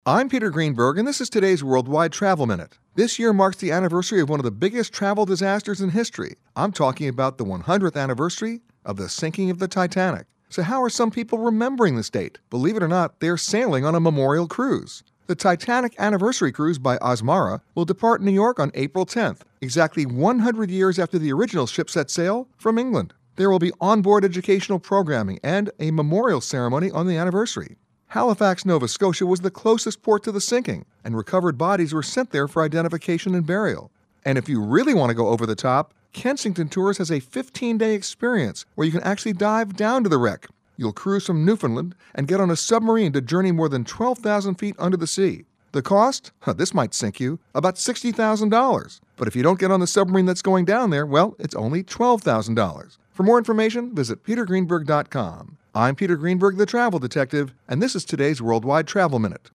I'm Peter Greenberg, and this is today's Worldwide Travel Minute. This year marks the anniversary of one of the biggest travel disasters in history. I'm talking about the 100th anniversary of the sinking of the Titanic. So how are some people remembering this date? Believe it or not, they're sailing on a memorial cruise. The Titanic Anniversary Cruise by Asmara will depart New York on April 10th, exactly 100 years after the original ship set sail from England. There will be onboard educational programming and a memorial ceremony on the anniversary. Halifax, Nova Scotia was the closest port to the sinking, and recovered bodies were sent there for identification and burial. And if you really want to go over the top, Kensington Tours has a 15-day experience where you can actually dive down to the wreck. You'll cruise from Newfoundland and get on a submarine to journey more than 12,000 feet under the sea. The cost? This might sink you. About $60,000. But if you don't get on the submarine that's going down there, well, it's only $12,000. For more information, visit petergreenberg.com. I'm Peter Greenberg, the Travel Detective, and this is today's Worldwide Travel Minute.